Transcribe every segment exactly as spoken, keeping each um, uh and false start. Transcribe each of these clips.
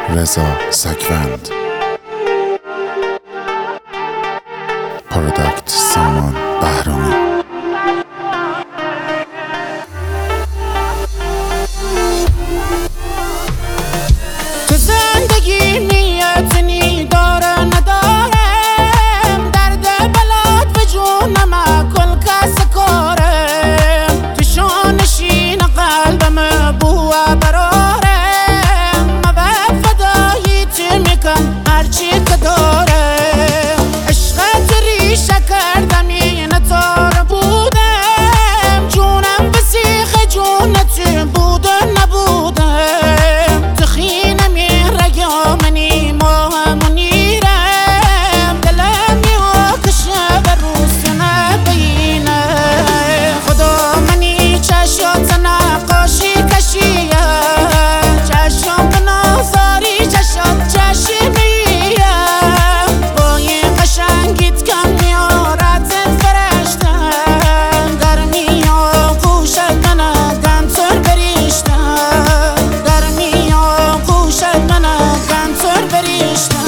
رضا سکوند، پروداکت سامان بهرامی. تو زندگی نیتنی داره نداره، درد بلد و جونم کل کس کاره، تو شانشین قلبم بوه براره، موه فدایی تو میکن هرچی که داره، عشقت ریشه کردم این تار بودم، جونم به سیخ جونت بوده نبودم، تخینم این رگامنی ماهم نیرم، دلم یاکشه و روز نبینه، خدا منی چشات نقاشی کشیه، چشم به نازاری چشات چشمیه، با این قشنگیت کم میارت فرشتن، گرمی ها گوشت منه گنتر بریشتن، گرمی ها گوشت منه گنتر بریشتن.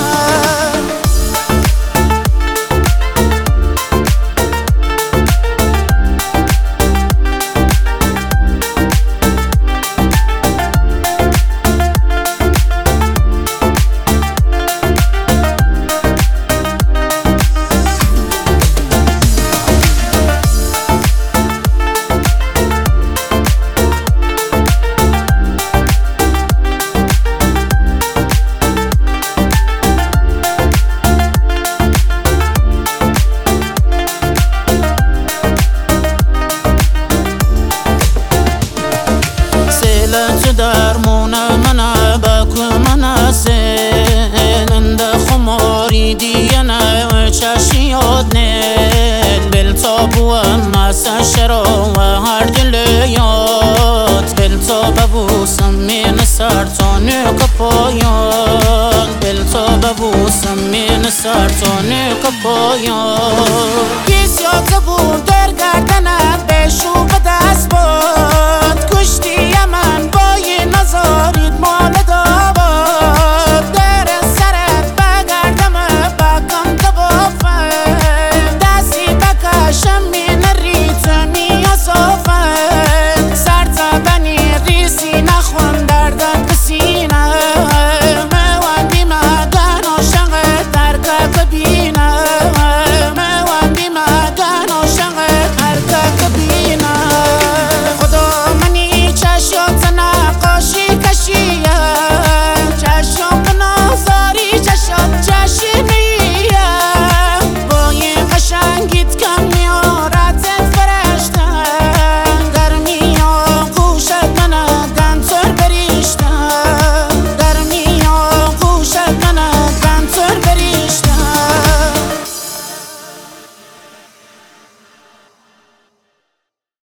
تو درمون منه بکو منه سیلند خماری دیگه نه چشی یاد نیل بل تابو مسا شرا و هر دل یاد بل تابو سمین سرطانه کپایان بل تابو سمین سرطانه کپایان.